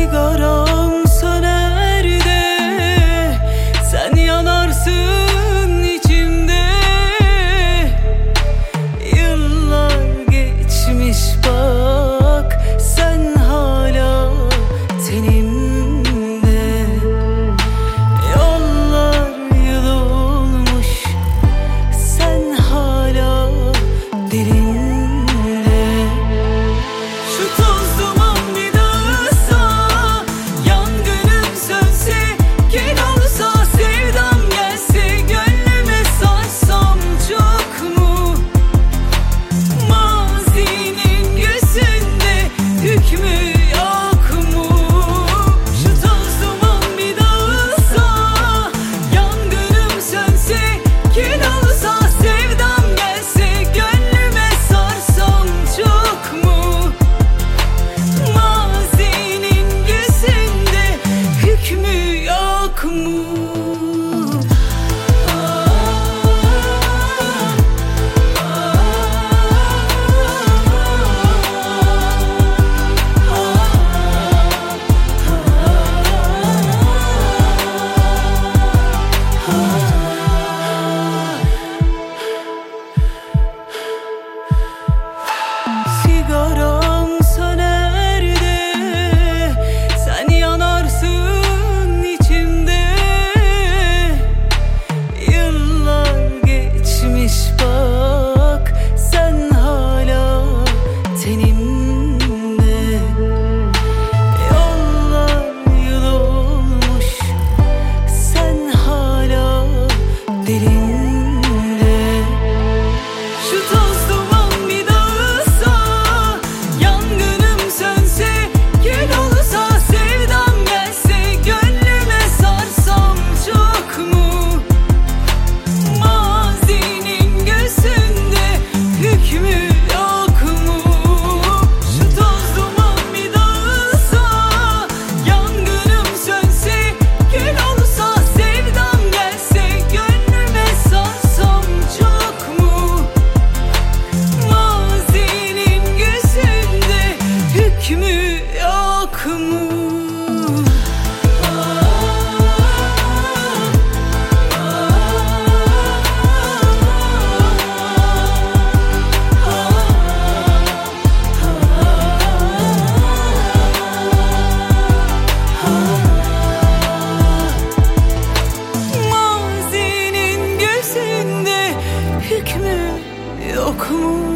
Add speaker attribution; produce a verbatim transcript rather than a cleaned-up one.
Speaker 1: Sigaram söner de sen yanarsın içimde. Yıllar geçmiş bak sen hala tenimde. Yollar yıl olmuş sen hala derin. Sigaram söner de sen yanarsın içimde. Yıllar geçmiş bak sen hala tenimde. Yollar yıl olmuş sen hala derin. Hükmü yok mu? Mazinin gözünde hükmü yok mu?